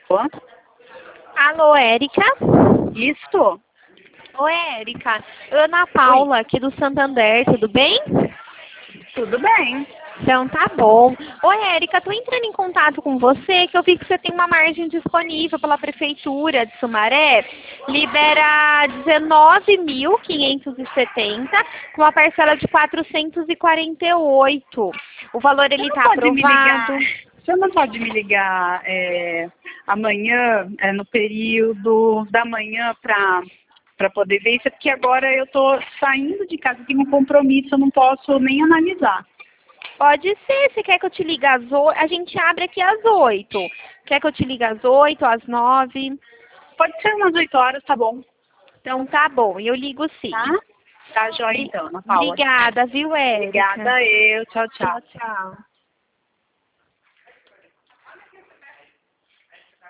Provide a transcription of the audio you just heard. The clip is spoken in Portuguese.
Ó, Alô, Érica? Isto? Oi, Érica. Ana Paula, aqui do Santander, tudo bem? Tudo bem. Então tá bom. Oi, Érica, tô entrando em contato com você, que eu vi que você tem uma margem disponível pela Prefeitura de Sumaré. Libera 19.570, com uma parcela de 448. O valor ele tá aprovado. Você não pode me ligar amanhã, no período da manhã para poder ver isso, porque agora eu tô saindo de casa, tenho um compromisso, eu não posso nem analisar. Pode ser, você quer que eu te ligue às 8? A gente abre aqui às 8. Quer que eu te ligue às 8, às 9? Pode ser umas 8 horas, tá bom? Então tá bom, eu ligo sim. Tá? Tá, joia então, Ana Paula. Obrigada, viu, Érica? Obrigada eu. Tchau, tchau. Tchau, tchau.